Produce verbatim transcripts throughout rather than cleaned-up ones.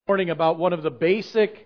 Morning about one of the basic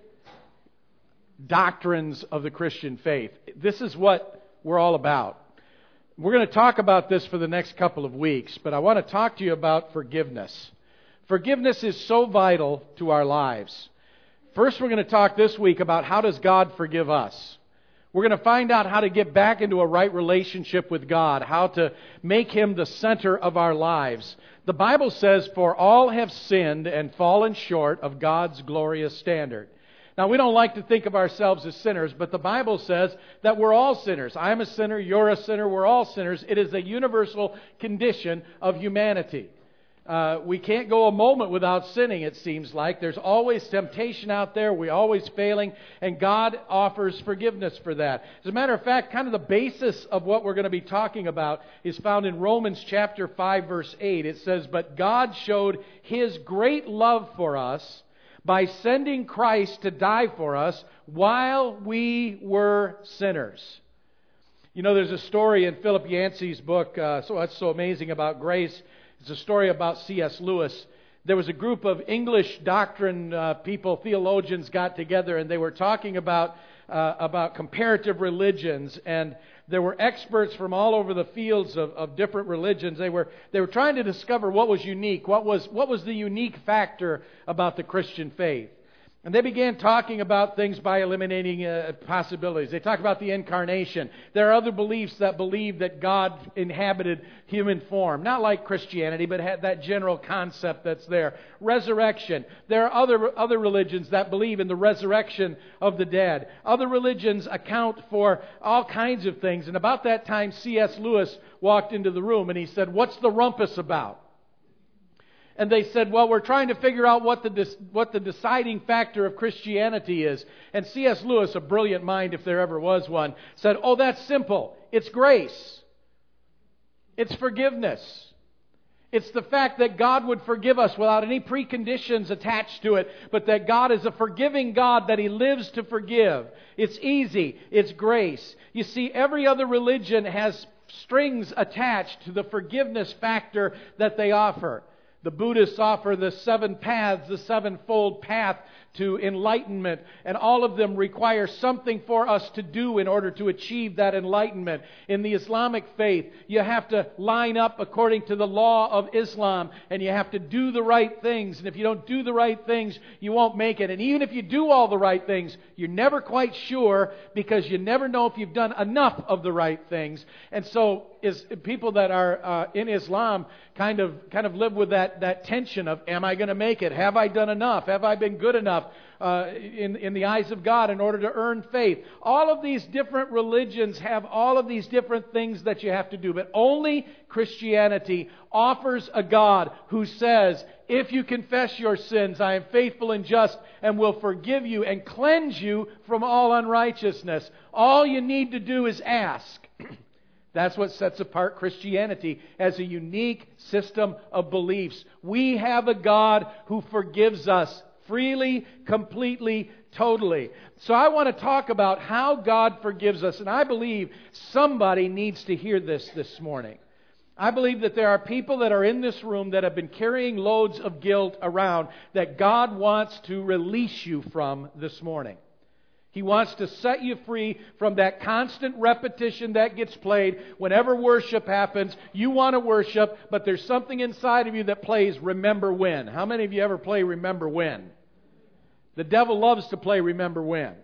doctrines of the Christian faith. This is what we're all about. We're going to talk about this for the next couple of weeks, but I want to talk to you about forgiveness. Forgiveness is so vital to our lives. First, we're going to talk this week about how does God forgive us. We're going to find out how to get back into a right relationship with God, how to make Him the center of our lives. The Bible says, "For all have sinned and fallen short of God's glorious standard." Now, we don't like to think of ourselves as sinners, but the Bible says that we're all sinners. I'm a sinner, you're a sinner, we're all sinners. It is a universal condition of humanity. Uh, we can't go a moment without sinning, it seems like. There's always temptation out there. We're always failing, and God offers forgiveness for that. As a matter of fact, kind of the basis of what we're going to be talking about is found in Romans chapter five, verse eight. It says, "But God showed His great love for us by sending Christ to die for us while we were sinners." You know, there's a story in Philip Yancey's book, uh, so What's So Amazing About Grace. It's a story about C S Lewis. There was a group of English doctrine uh, people, theologians, got together, and they were talking about uh, about comparative religions, and there were experts from all over the fields of, of different religions. They were they were trying to discover what was unique, what was what was the unique factor about the Christian faith. And they began talking about things by eliminating uh, possibilities. They talked about the incarnation. There are other beliefs that believe that God inhabited human form. Not like Christianity, but had that general concept that's there. Resurrection. There are other, other religions that believe in the resurrection of the dead. Other religions account for all kinds of things. And about that time, C S Lewis walked into the room and he said, "What's the rumpus about?" And they said, "Well, we're trying to figure out what the what the deciding factor of Christianity is." And C S Lewis, a brilliant mind if there ever was one, said, "Oh, that's simple. It's grace. It's forgiveness. It's the fact that God would forgive us without any preconditions attached to it, but that God is a forgiving God, that He lives to forgive. It's easy. It's grace." You see, every other religion has strings attached to the forgiveness factor that they offer. The Buddhists offer the seven paths, the sevenfold path to enlightenment, and all of them require something for us to do in order to achieve that enlightenment. In the Islamic faith, you have to line up according to the law of Islam, and you have to do the right things, and if you don't do the right things, you won't make it. And even if you do all the right things, you're never quite sure, because you never know if you've done enough of the right things. And so is people that are uh, in Islam kind of kind of live with that, that tension of, am I going to make it? Have I done enough? Have I been good enough uh, in, in the eyes of God in order to earn faith? All of these different religions have all of these different things that you have to do, but only Christianity offers a God who says, "If you confess your sins, I am faithful and just and will forgive you and cleanse you from all unrighteousness. All you need to do is ask." That's what sets apart Christianity as a unique system of beliefs. We have a God who forgives us freely, completely, totally. So I want to talk about how God forgives us, and I believe somebody needs to hear this this morning. I believe that there are people that are in this room that have been carrying loads of guilt around that God wants to release you from this morning. He wants to set you free from that constant repetition that gets played whenever worship happens. You want to worship, but there's something inside of you that plays "Remember When." How many of you ever play "Remember When"? The devil loves to play "Remember When."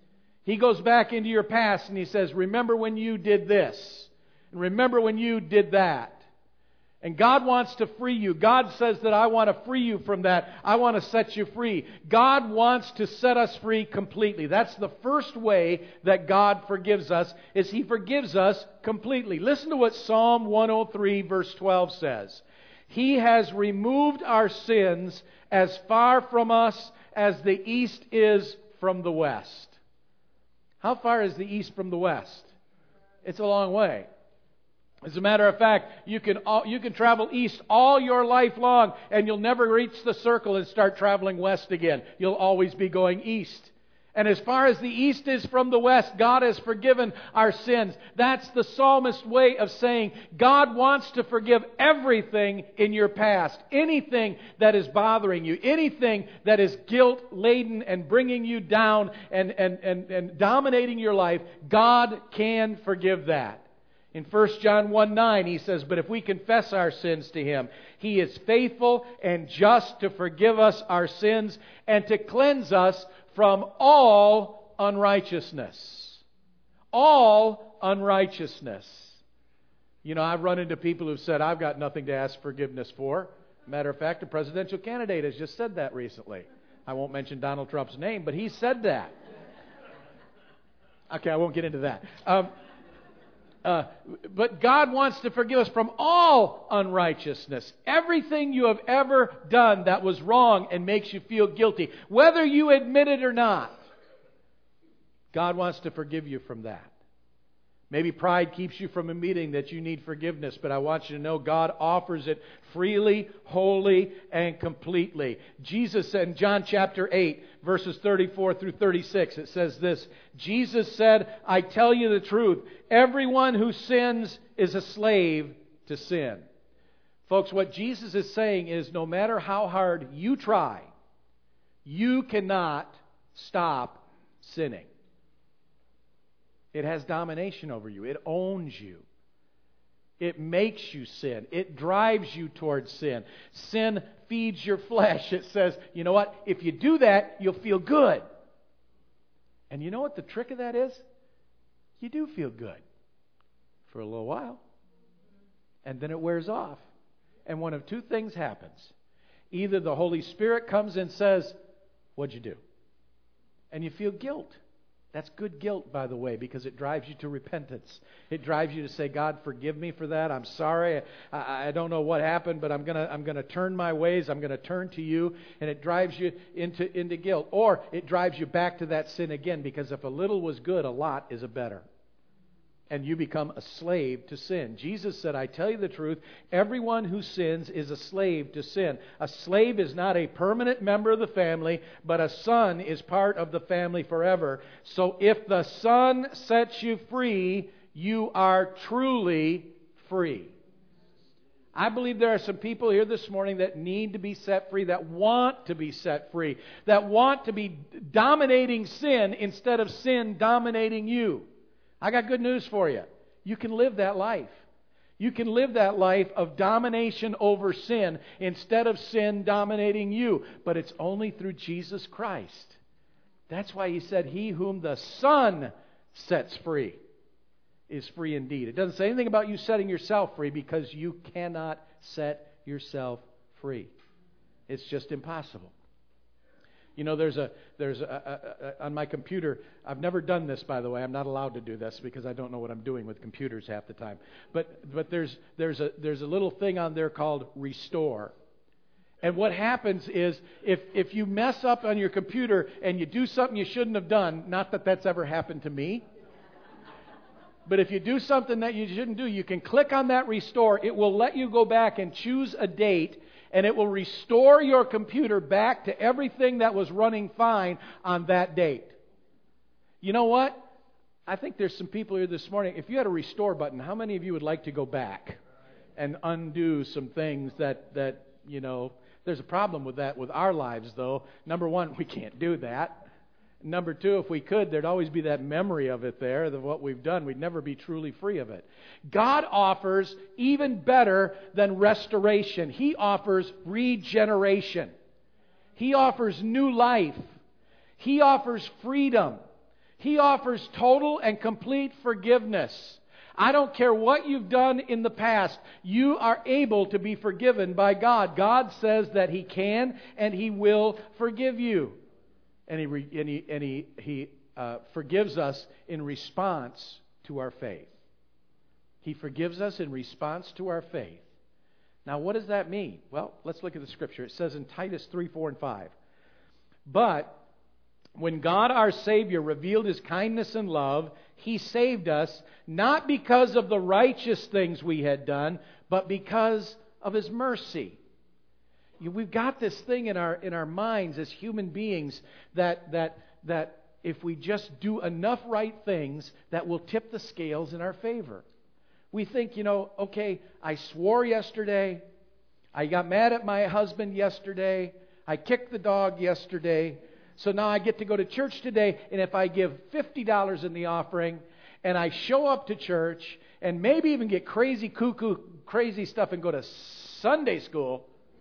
He goes back into your past and he says, "Remember when you did this, and remember when you did that." And God wants to free you. God says that I want to free you from that. I want to set you free. God wants to set us free completely. That's the first way that God forgives us, is He forgives us completely. Listen to what Psalm one oh three verse twelve says. "He has removed our sins as far from us as the east is from the west." How far is the east from the west? It's a long way. As a matter of fact, you can you can travel east all your life long, and you'll never reach the circle and start traveling west again. You'll always be going east. And as far as the east is from the west, God has forgiven our sins. That's the psalmist's way of saying God wants to forgive everything in your past. Anything that is bothering you. Anything that is guilt-laden and bringing you down and, and, and, and dominating your life. God can forgive that. In First John one nine, he says, "But if we confess our sins to Him, He is faithful and just to forgive us our sins and to cleanse us from all unrighteousness." All unrighteousness. You know, I've run into people who've said, "I've got nothing to ask forgiveness for." Matter of fact, a presidential candidate has just said that recently. I won't mention Donald Trump's name, but he said that. Okay, I won't get into that. Um, Uh, but God wants to forgive us from all unrighteousness. Everything you have ever done that was wrong and makes you feel guilty, whether you admit it or not, God wants to forgive you from that. Maybe pride keeps you from admitting that you need forgiveness, but I want you to know God offers it freely, wholly, and completely. Jesus said in John chapter eight, verses thirty-four through thirty-six, it says this, Jesus said, "I tell you the truth, everyone who sins is a slave to sin." Folks, what Jesus is saying is no matter how hard you try, you cannot stop sinning. It has domination over you. It owns you. It makes you sin. It drives you towards sin. Sin feeds your flesh. It says, you know what? If you do that, you'll feel good. And you know what the trick of that is? You do feel good for a little while. And then it wears off. And one of two things happens. Either the Holy Spirit comes and says, "What'd you do?" And you feel guilt. That's good guilt, by the way, because it drives you to repentance. It drives you to say, "God, forgive me for that. I'm sorry. I, I don't know what happened, but I'm gonna I'm gonna turn my ways. I'm gonna turn to you." And it drives you into into guilt, or it drives you back to that sin again. Because if a little was good, a lot is a better, and you become a slave to sin. Jesus said, "I tell you the truth, everyone who sins is a slave to sin." A slave is not a permanent member of the family, but a son is part of the family forever. So if the Son sets you free, you are truly free. I believe there are some people here this morning that need to be set free, that want to be set free, that want to be dominating sin instead of sin dominating you. I got good news for you. You can live that life. You can live that life of domination over sin instead of sin dominating you. But it's only through Jesus Christ. That's why He said, "He whom the Son sets free is free indeed." It doesn't say anything about you setting yourself free, because you cannot set yourself free. It's just impossible. You know, there's a there's a, a, a, on my computer. I've never done this, by the way. I'm not allowed to do this because I don't know what I'm doing with computers half the time. But but there's there's a there's a little thing on there called Restore. And what happens is if if you mess up on your computer and you do something you shouldn't have done, not that that's ever happened to me, but if you do something that you shouldn't do, you can click on that Restore. It will let you go back and choose a date, and it will restore your computer back to everything that was running fine on that date. You know what? I think there's some people here this morning. If you had a restore button, how many of you would like to go back and undo some things that, that you know, there's a problem with that with our lives, though. Number one, we can't do that. Number two, if we could, there'd always be that memory of it there, of what we've done. We'd never be truly free of it. God offers even better than restoration. He offers regeneration. He offers new life. He offers freedom. He offers total and complete forgiveness. I don't care what you've done in the past. You are able to be forgiven by God. God says that He can and He will forgive you. And He, re, and he, and he, he uh, forgives us in response to our faith. He forgives us in response to our faith. Now, what does that mean? Well, let's look at the Scripture. It says in Titus three, four, and five. "But when God our Savior revealed His kindness and love, He saved us, not because of the righteous things we had done, but because of His mercy." We've got this thing in our in our minds as human beings that that that if we just do enough right things that will tip the scales in our favor. We think, you know, okay, I swore yesterday, I got mad at my husband yesterday, I kicked the dog yesterday, so now I get to go to church today, and if I give fifty dollars in the offering, and I show up to church, and maybe even get crazy, cuckoo, crazy stuff and go to Sunday school,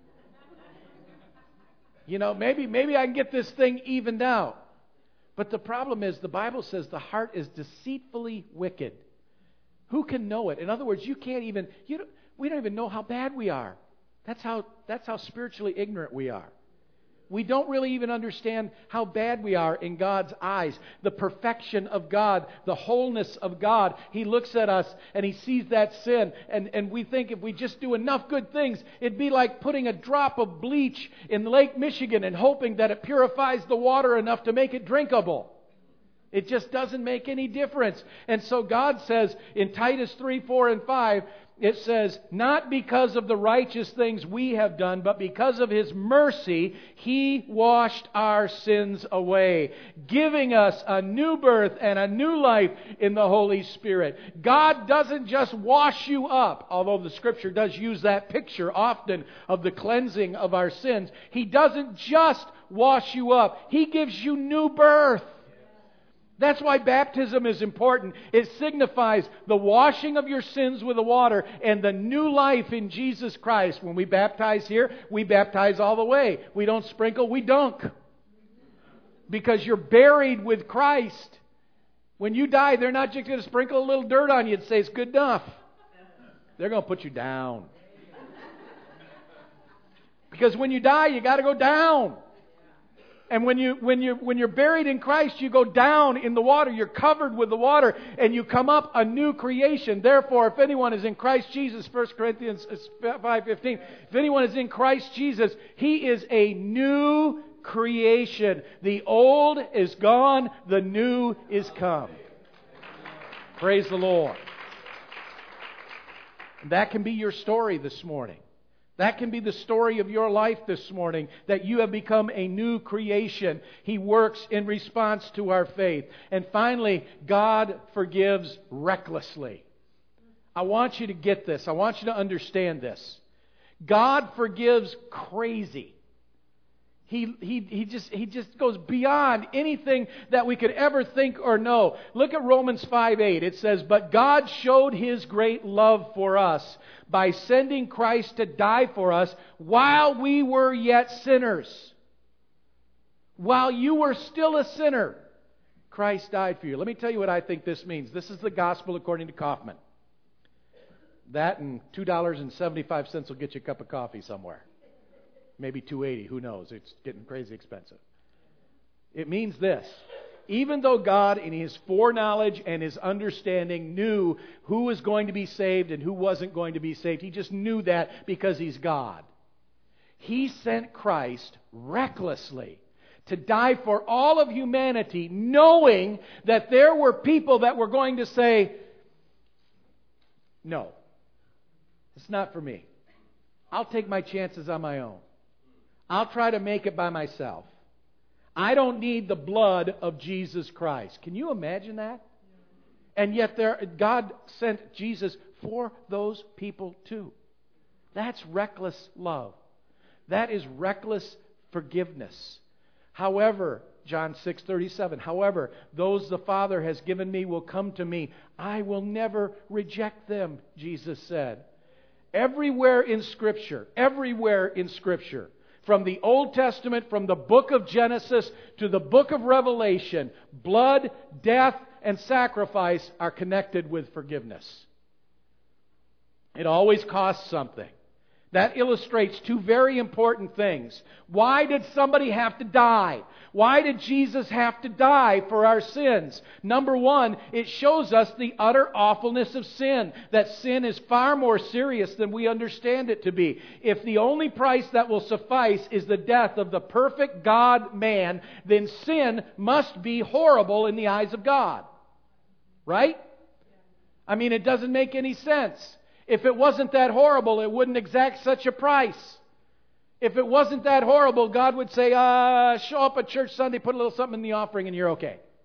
you know, maybe maybe I can get this thing evened out. But the problem is, the Bible says the heart is deceitfully wicked. Who can know it? In other words, you can't even, you don't, we don't even know how bad we are. That's how, that's how spiritually ignorant we are. We don't really even understand how bad we are in God's eyes. The perfection of God, the wholeness of God. He looks at us and He sees that sin. And, and we think if we just do enough good things, it'd be like putting a drop of bleach in Lake Michigan and hoping that it purifies the water enough to make it drinkable. It just doesn't make any difference. And so God says in Titus three, four, and five, it says, not because of the righteous things we have done, but because of His mercy, He washed our sins away, giving us a new birth and a new life in the Holy Spirit. God doesn't just wash you up, although the Scripture does use that picture often of the cleansing of our sins. He doesn't just wash you up. He gives you new birth. That's why baptism is important. It signifies the washing of your sins with the water and the new life in Jesus Christ. When we baptize here, we baptize all the way. We don't sprinkle, we dunk. Because you're buried with Christ. When you die, they're not just going to sprinkle a little dirt on you and say it's good enough. They're going to put you down. Because when you die, you got to go down. And when you when you when you're buried in Christ, you go down in the water. You're covered with the water, and you come up a new creation. Therefore, if anyone is in Christ Jesus, First Corinthians five fifteen, if anyone is in Christ Jesus, he is a new creation. The old is gone, the new is come. Praise the Lord. That can be your story this morning. That can be the story of your life this morning, that you have become a new creation. He works in response to our faith. And finally, God forgives recklessly. I want you to get this. I want you to understand this. God forgives crazy. He, he, he, just, he just goes beyond anything that we could ever think or know. Look at Romans five eight. It says, but God showed His great love for us by sending Christ to die for us while we were yet sinners. While you were still a sinner, Christ died for you. Let me tell you what I think this means. This is the gospel according to Kaufman. That and two dollars and seventy-five cents will get you a cup of coffee somewhere. Maybe two dollars and eighty cents. Who knows? It's getting crazy expensive. It means this. Even though God, in His foreknowledge and His understanding, knew who was going to be saved and who wasn't going to be saved, He just knew that because He's God. He sent Christ recklessly to die for all of humanity, knowing that there were people that were going to say, no, it's not for me. I'll take my chances on my own. I'll try to make it by myself. I don't need the blood of Jesus Christ. Can you imagine that? And yet there, God sent Jesus for those people too. That's reckless love. That is reckless forgiveness. However, John six thirty-seven, however, those the Father has given me will come to me. I will never reject them, Jesus said. Everywhere in Scripture, everywhere in Scripture, from the Old Testament, from the book of Genesis to the book of Revelation, blood, death, and sacrifice are connected with forgiveness. It always costs something. That illustrates two very important things. Why did somebody have to die? Why did Jesus have to die for our sins? Number one, it shows us the utter awfulness of sin. That sin is far more serious than we understand it to be. If the only price that will suffice is the death of the perfect God-man, then sin must be horrible in the eyes of God. Right? I mean, it doesn't make any sense. If it wasn't that horrible, it wouldn't exact such a price. If it wasn't that horrible, God would say, uh, show up at church Sunday, put a little something in the offering, and you're okay.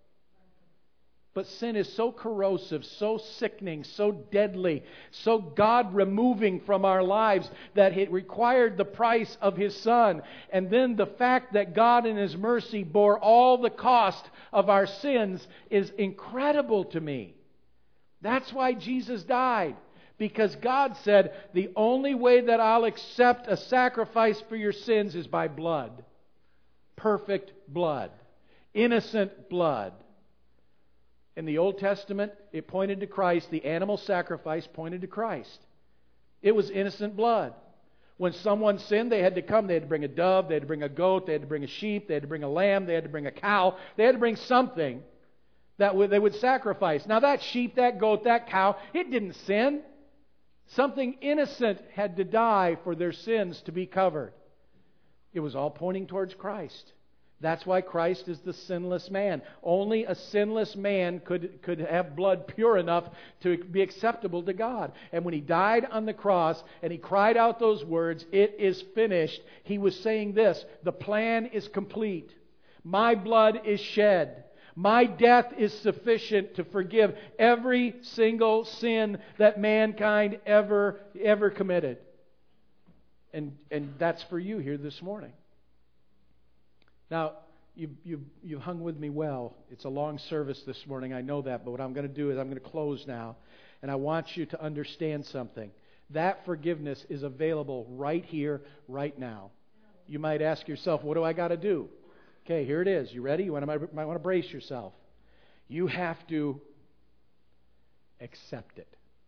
But sin is so corrosive, so sickening, so deadly, so God-removing from our lives that it required the price of His Son. And then the fact that God in His mercy bore all the cost of our sins is incredible to me. That's why Jesus died. Because God said, the only way that I'll accept a sacrifice for your sins is by blood. Perfect blood. Innocent blood. In the Old Testament, it pointed to Christ. The animal sacrifice pointed to Christ. It was innocent blood. When someone sinned, they had to come. They had to bring a dove. They had to bring a goat. They had to bring a sheep. They had to bring a lamb. They had to bring a cow. They had to bring something that they would sacrifice. Now that sheep, that goat, that cow, it didn't sin. Something innocent had to die for their sins to be covered. It was all pointing towards Christ. That's why Christ is the sinless man. Only a sinless man could, could have blood pure enough to be acceptable to God. And when He died on the cross and He cried out those words, "It is finished," He was saying this: the plan is complete. My blood is shed. My death is sufficient to forgive every single sin that mankind ever, ever committed. And, and that's for you here this morning. Now, you, you, you've hung with me well. It's a long service this morning, I know that. But what I'm going to do is I'm going to close now. And I want you to understand something. That forgiveness is available right here, right now. You might ask yourself, what do I got to do? Okay, here it is. You ready? You want to, might want to brace yourself. You have to accept it.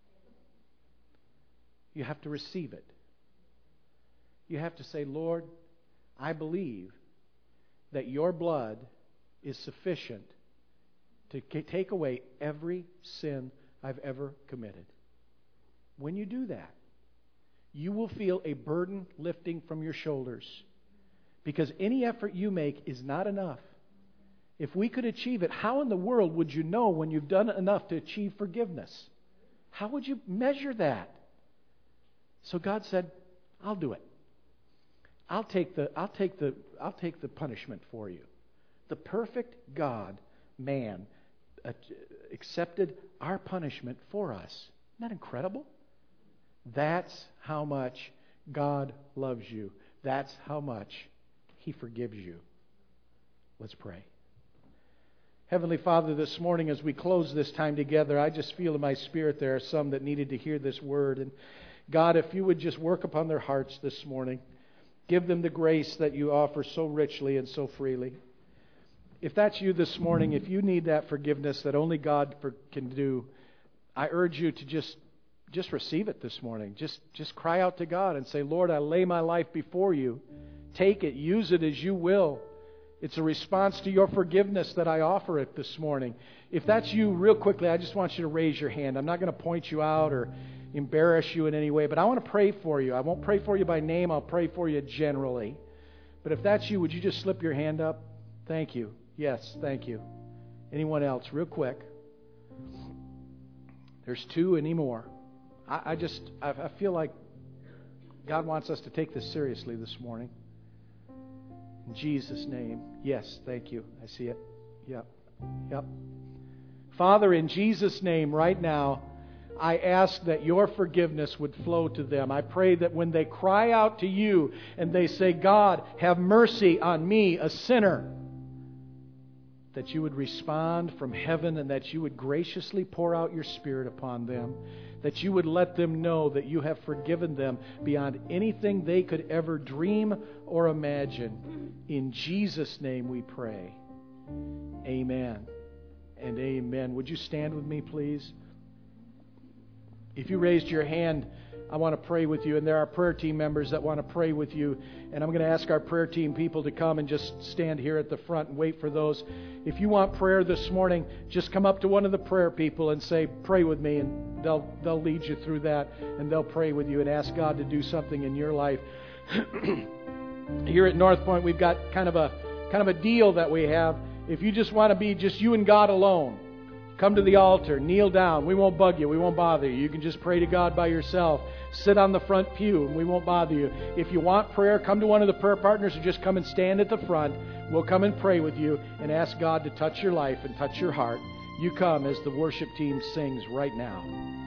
You have to receive it. You have to say, Lord, I believe that your blood is sufficient to take away every sin I've ever committed. When you do that, you will feel a burden lifting from your shoulders. Because any effort you make is not enough. If we could achieve it, how in the world would you know when you've done enough to achieve forgiveness? How would you measure that? So God said, I'll do it. I'll take the I'll take the I'll take the punishment for you. The perfect God, man, uh, accepted our punishment for us. Isn't that incredible? That's how much God loves you. That's how much He forgives you. Let's pray. Heavenly Father, this morning as we close this time together, I just feel in my spirit there are some that needed to hear this word. And God, if you would just work upon their hearts this morning, give them the grace that you offer so richly and so freely. If that's you this morning, if you need that forgiveness that only God for, can do, I urge you to just just receive it this morning. Just just cry out to God and say, Lord, I lay my life before you. Take it, use it as you will. It's a response to your forgiveness that I offer it this morning. If that's you, real quickly, I just want you to raise your hand. I'm not going to point you out or embarrass you in any way, but I want to pray for you. I won't pray for you by name. I'll pray for you generally. But if that's you, would you just slip your hand up? Thank you. Yes, thank you. Anyone else? Real quick. There's two. Any more? I, I just, I, I feel like God wants us to take this seriously this morning. In Jesus' name. Yes, thank you. I see it. Yep. Yep. Father, in Jesus' name, right now, I ask that your forgiveness would flow to them. I pray that when they cry out to you and they say, God, have mercy on me, a sinner, that you would respond from heaven and that you would graciously pour out your Spirit upon them, that you would let them know that you have forgiven them beyond anything they could ever dream or imagine. In Jesus' name we pray. Amen and amen. Would you stand with me, please? If you raised your hand, I want to pray with you, and there are prayer team members that want to pray with you. And I'm going to ask our prayer team people to come and just stand here at the front and wait for those. If you want prayer this morning, just come up to one of the prayer people and say, pray with me, and they'll they'll lead you through that, and they'll pray with you and ask God to do something in your life. Here at North Point, we've got kind of a kind of a deal that we have. If you just want to be just you and God alone, come to the altar, kneel down. We won't bug you. We won't bother you. You can just pray to God by yourself. Sit on the front pew, and we won't bother you. If you want prayer, come to one of the prayer partners, or just come and stand at the front. We'll come and pray with you and ask God to touch your life and touch your heart. you come as the worship team sings right now.